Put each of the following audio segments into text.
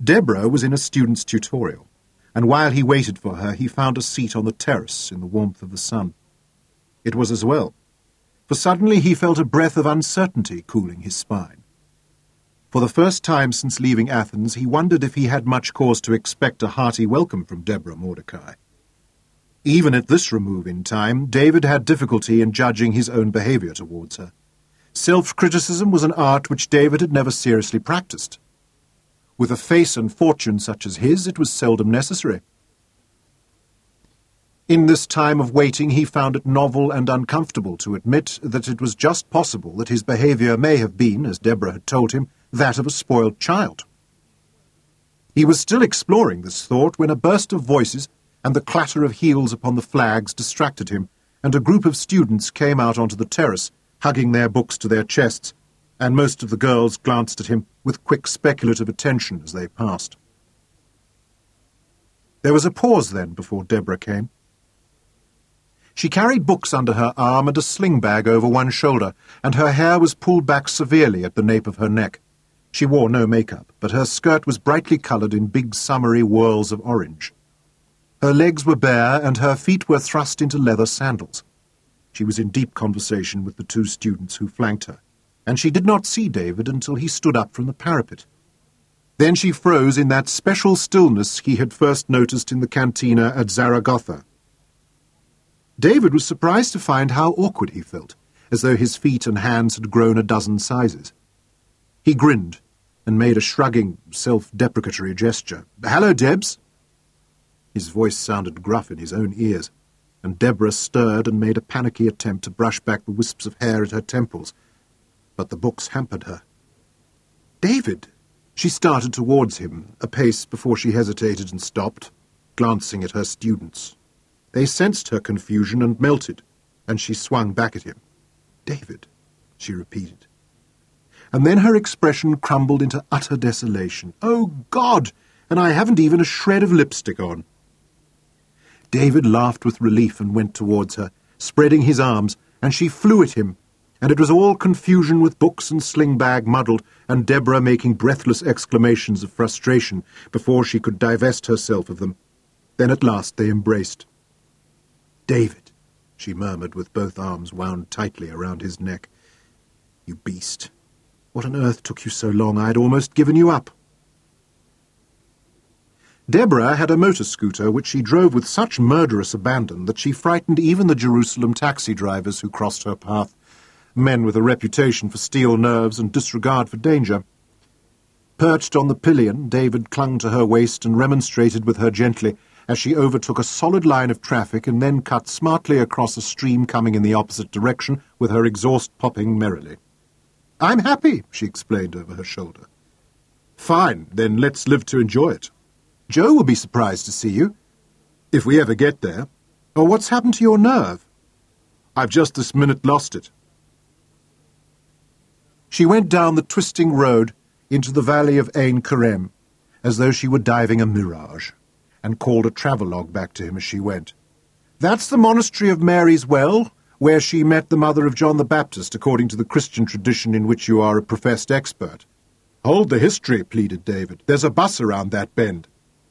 Deborah was in a student's tutorial, and while he waited for her, he found a seat on the terrace in the warmth of the sun. It was as well, for suddenly he felt a breath of uncertainty cooling his spine. For the first time since leaving Athens, he wondered if he had much cause to expect a hearty welcome from Deborah Mordecai. Even at this remove in time, David had difficulty in judging his own behaviour towards her. Self-criticism was an art which David had never seriously practised. With a face and fortune such as his, it was seldom necessary. In this time of waiting, he found it novel and uncomfortable to admit that it was just possible that his behaviour may have been, as Deborah had told him, that of a spoiled child. He was still exploring this thought when a burst of voices and the clatter of heels upon the flags distracted him, and a group of students came out onto the terrace, hugging their books to their chests, and most of the girls glanced at him with quick speculative attention as they passed. There was a pause then before Deborah came. She carried books under her arm and a sling bag over one shoulder, and her hair was pulled back severely at the nape of her neck. She wore no makeup, but her skirt was brightly coloured in big summery whirls of orange. Her legs were bare, and her feet were thrust into leather sandals. She was in deep conversation with the two students who flanked her, and she did not see David until he stood up from the parapet. Then she froze in that special stillness he had first noticed in the cantina at Zaragoza. David was surprised to find how awkward he felt, as though his feet and hands had grown a dozen sizes. He grinned and made a shrugging, self-deprecatory gesture. "Hello, Debs." His voice sounded gruff in his own ears, and Deborah stirred and made a panicky attempt to brush back the wisps of hair at her temples, but the books hampered her. "David!" She started towards him, a pace before she hesitated and stopped, glancing at her students. They sensed her confusion and melted, and she swung back at him. "David," she repeated. And then her expression crumbled into utter desolation. "Oh, God! And I haven't even a shred of lipstick on." David laughed with relief and went towards her, spreading his arms, and she flew at him, and it was all confusion with books and sling bag muddled, and Deborah making breathless exclamations of frustration before she could divest herself of them. Then at last they embraced. "David," she murmured with both arms wound tightly around his neck. "You beast. What on earth took you so long? I had almost given you up." Deborah had a motor scooter which she drove with such murderous abandon that she frightened even the Jerusalem taxi drivers who crossed her path, men with a reputation for steel nerves and disregard for danger. Perched on the pillion, David clung to her waist and remonstrated with her gently as she overtook a solid line of traffic and then cut smartly across a stream coming in the opposite direction with her exhaust popping merrily. "I'm happy," she explained over her shoulder. "Fine, then let's live to enjoy it. Joe will be surprised to see you, if we ever get there. Or what's happened to your nerve?" "I've just this minute lost it." She went down the twisting road into the valley of Ein Kerem, as though she were diving a mirage, and called a travelogue back to him as she went. "That's the monastery of Mary's Well, where she met the mother of John the Baptist, according to the Christian tradition in which you are a professed expert." "Hold the history," pleaded David. "There's a bus around that bend."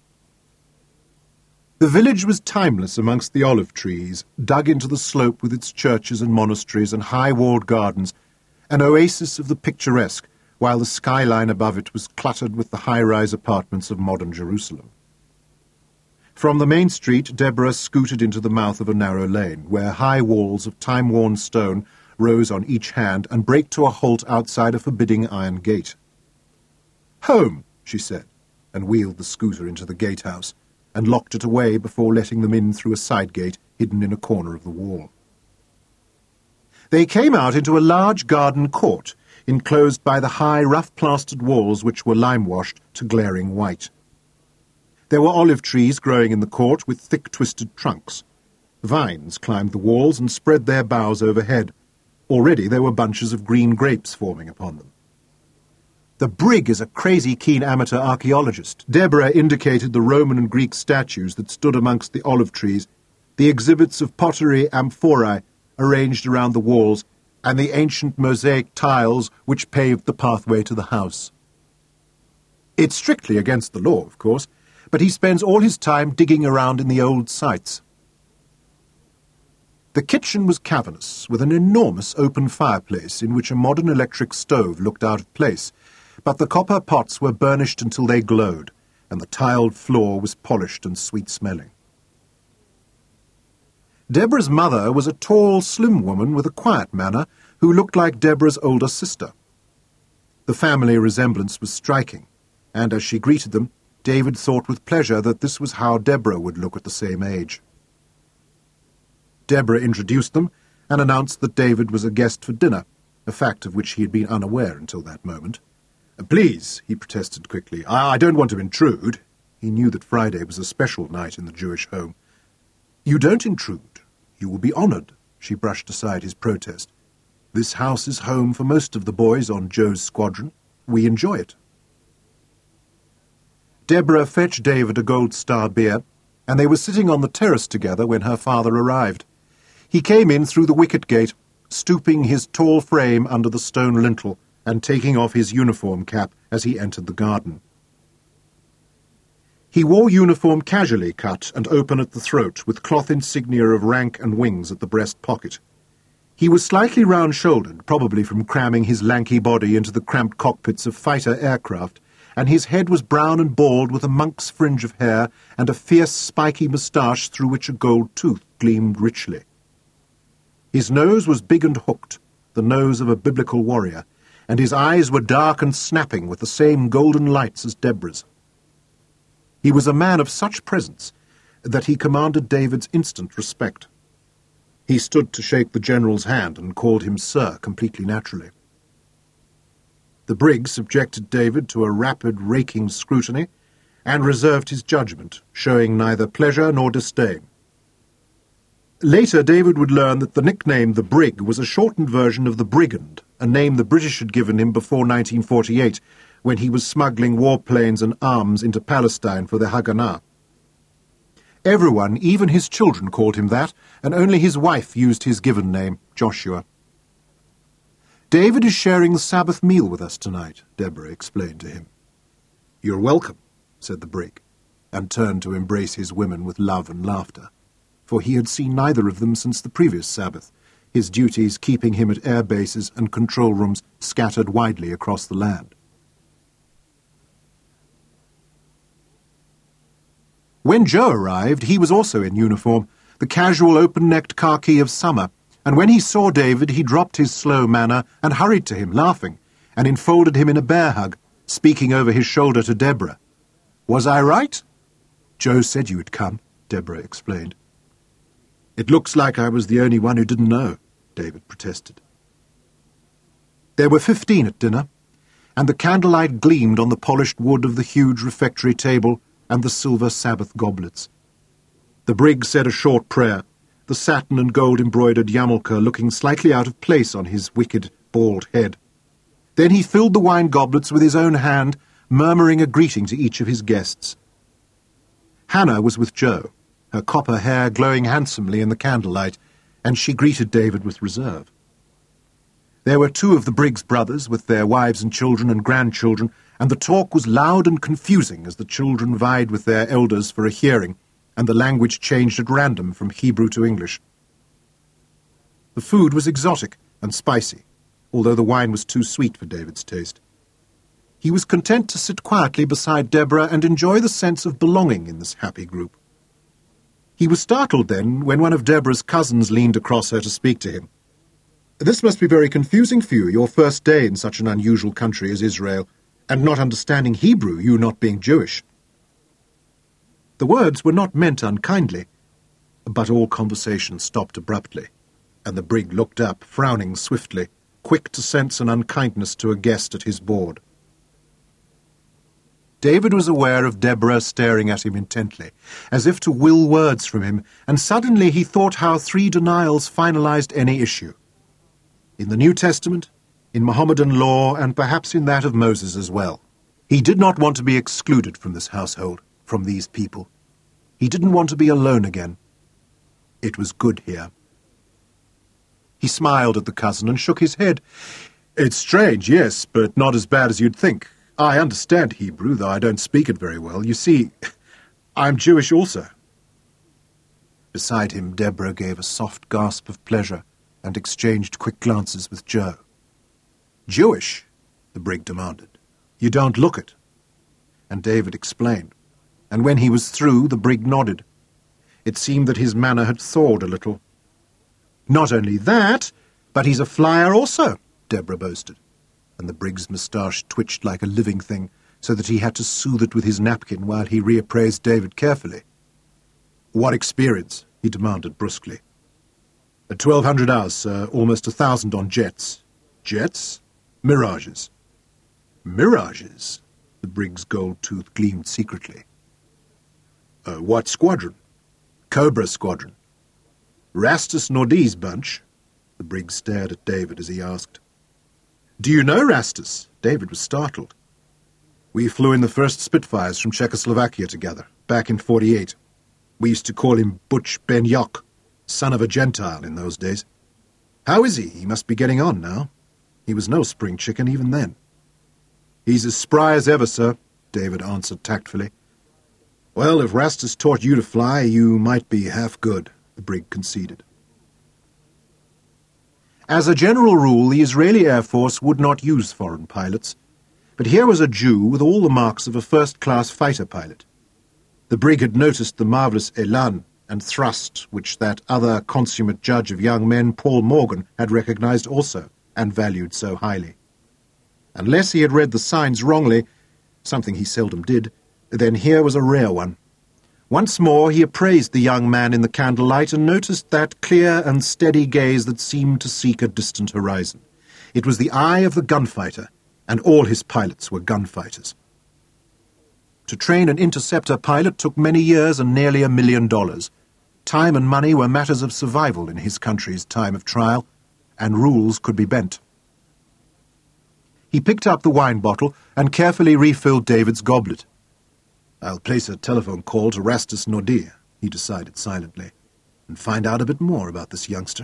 The village was timeless amongst the olive trees, dug into the slope with its churches and monasteries and high-walled gardens, an oasis of the picturesque, while the skyline above it was cluttered with the high-rise apartments of modern Jerusalem. From the main street, Deborah scooted into the mouth of a narrow lane, where high walls of time-worn stone rose on each hand and braked to a halt outside a forbidding iron gate. "Home," she said, and wheeled the scooter into the gatehouse, and locked it away before letting them in through a side gate hidden in a corner of the wall. They came out into a large garden court, enclosed by the high, rough-plastered walls which were lime-washed to glaring white. There were olive trees growing in the court with thick, twisted trunks. Vines climbed the walls and spread their boughs overhead. Already there were bunches of green grapes forming upon them. "The brig is a crazy keen amateur archaeologist." Deborah indicated the Roman and Greek statues that stood amongst the olive trees, the exhibits of pottery amphorae arranged around the walls, and the ancient mosaic tiles which paved the pathway to the house. It's strictly against the law, of course, but he spends all his time digging around in the old sites. The kitchen was cavernous, with an enormous open fireplace in which a modern electric stove looked out of place, but the copper pots were burnished until they glowed, and the tiled floor was polished and sweet-smelling. Deborah's mother was a tall, slim woman with a quiet manner who looked like Deborah's older sister. The family resemblance was striking, and as she greeted them, David thought with pleasure that this was how Deborah would look at the same age. Deborah introduced them and announced that David was a guest for dinner, a fact of which he had been unaware until that moment. "Please," he protested quickly, I don't want to intrude." He knew that Friday was a special night in the Jewish home. "You don't intrude. You will be honoured," she brushed aside his protest. "This house is home for most of the boys on Joe's squadron. We enjoy it." Deborah fetched David a Gold Star beer, and they were sitting on the terrace together when her father arrived. He came in through the wicket gate, stooping his tall frame under the stone lintel and taking off his uniform cap as he entered the garden. He wore uniform casually cut and open at the throat, with cloth insignia of rank and wings at the breast pocket. He was slightly round-shouldered, probably from cramming his lanky body into the cramped cockpits of fighter aircraft, and his head was brown and bald with a monk's fringe of hair and a fierce, spiky moustache through which a gold tooth gleamed richly. His nose was big and hooked, the nose of a biblical warrior, and his eyes were dark and snapping with the same golden lights as Deborah's. He was a man of such presence that he commanded David's instant respect. He stood to shake the general's hand and called him Sir completely naturally. The brig subjected David to a rapid, raking scrutiny and reserved his judgment, showing neither pleasure nor disdain. Later, David would learn that the nickname the Brig was a shortened version of the Brigand, a name the British had given him before 1948, when he was smuggling warplanes and arms into Palestine for the Haganah. Everyone, even his children, called him that, and only his wife used his given name, Joshua. "David is sharing the Sabbath meal with us tonight," Deborah explained to him. "You're welcome," said the Brig, and turned to embrace his women with love and laughter, for he had seen neither of them since the previous Sabbath, his duties keeping him at air bases and control rooms scattered widely across the land. When Joe arrived, he was also in uniform, the casual open-necked khaki of summer, and when he saw David, he dropped his slow manner and hurried to him, laughing, and enfolded him in a bear hug, speaking over his shoulder to Deborah. "Was I right?" "Joe said you had come," Deborah explained. "It looks like I was the only one who didn't know," David protested. There were 15 at dinner, and the candlelight gleamed on the polished wood of the huge refectory table and the silver Sabbath goblets. The Brig said a short prayer, the satin and gold-embroidered yarmulke looking slightly out of place on his wicked, bald head. Then he filled the wine goblets with his own hand, murmuring a greeting to each of his guests. Hannah was with Joe, her copper hair glowing handsomely in the candlelight, and she greeted David with reserve. There were 2 of the Briggs brothers with their wives and children and grandchildren, and the talk was loud and confusing as the children vied with their elders for a hearing, and the language changed at random from Hebrew to English. The food was exotic and spicy, although the wine was too sweet for David's taste. He was content to sit quietly beside Deborah and enjoy the sense of belonging in this happy group. He was startled then when one of Deborah's cousins leaned across her to speak to him. "This must be very confusing for you, your first day in such an unusual country as Israel, and not understanding Hebrew, you not being Jewish." The words were not meant unkindly, but all conversation stopped abruptly, and the Brig looked up, frowning swiftly, quick to sense an unkindness to a guest at his board. David was aware of Deborah staring at him intently, as if to will words from him, and suddenly he thought how 3 denials finalized any issue. In the New Testament, in Mohammedan law, and perhaps in that of Moses as well. He did not want to be excluded from this household, from these people. He didn't want to be alone again. It was good here. He smiled at the cousin and shook his head. "It's strange, yes, but not as bad as you'd think. I understand Hebrew, though I don't speak it very well. You see, I'm Jewish also. Beside him, Deborah gave a soft gasp of pleasure and exchanged quick glances with Joe. Jewish? The brig demanded. You don't look it. And David explained, and when he was through, the brig nodded. It seemed that his manner had thawed a little. Not only that, but he's a flyer also, Deborah boasted, and the brig's moustache twitched like a living thing, so that he had to soothe it with his napkin while he reappraised David carefully. What experience? He demanded brusquely. 1,200 hours, sir, almost 1,000 on jets. Jets? Mirages. Mirages? The brig's gold tooth gleamed secretly. What squadron? Cobra Squadron. Rastus Nordi's bunch? The brig stared at David as he asked. Do you know Rastus? David was startled. We flew in the first Spitfires from Czechoslovakia together, back in 48. We used to call him Butch Ben-Yok, son of a Gentile in those days. How is he? He must be getting on now. He was no spring chicken even then. He's as spry as ever, sir, David answered tactfully. Well, if Rastus taught you to fly, you might be half good, the brig conceded. As a general rule, the Israeli Air Force would not use foreign pilots, but here was a Jew with all the marks of a first-class fighter pilot. The brig had noticed the marvellous elan and thrust which that other consummate judge of young men, Paul Morgan, had recognized also and valued so highly. Unless he had read the signs wrongly, something he seldom did, then here was a rare one. Once more he appraised the young man in the candlelight and noticed that clear and steady gaze that seemed to seek a distant horizon. It was the eye of the gunfighter, and all his pilots were gunfighters. To train an interceptor pilot took many years and nearly $1 million. Time and money were matters of survival in his country's time of trial, and rules could be bent. He picked up the wine bottle and carefully refilled David's goblet. I'll place a telephone call to Rastus Nordi, he decided silently, and find out a bit more about this youngster.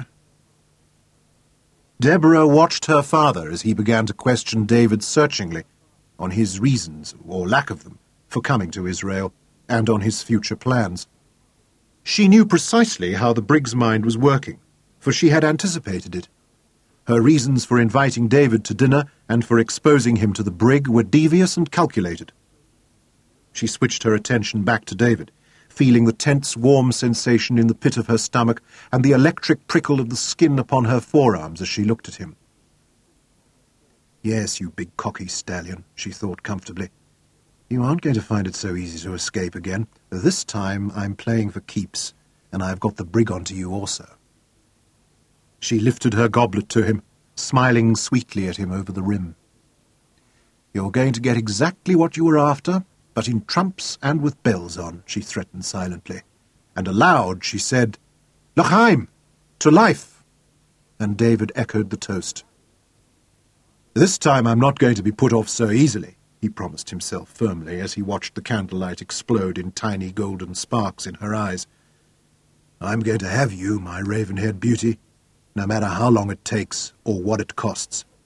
Deborah watched her father as he began to question David searchingly on his reasons, or lack of them, for coming to Israel, and on his future plans. She knew precisely how the brig's mind was working, for she had anticipated it. Her reasons for inviting David to dinner and for exposing him to the brig were devious and calculated. She switched her attention back to David, feeling the tense, warm sensation in the pit of her stomach and the electric prickle of the skin upon her forearms as she looked at him. Yes, you big cocky stallion, she thought comfortably. You aren't going to find it so easy to escape again. This time I'm playing for keeps, and I've got the brig onto you also. She lifted her goblet to him, smiling sweetly at him over the rim. You're going to get exactly what you were after, but in trumps and with bells on, she threatened silently. And aloud she said, L'chaim! To life! And David echoed the toast. This time I'm not going to be put off so easily, he promised himself firmly as he watched the candlelight explode in tiny golden sparks in her eyes. I'm going to have you, my raven-haired beauty, no matter how long it takes or what it costs.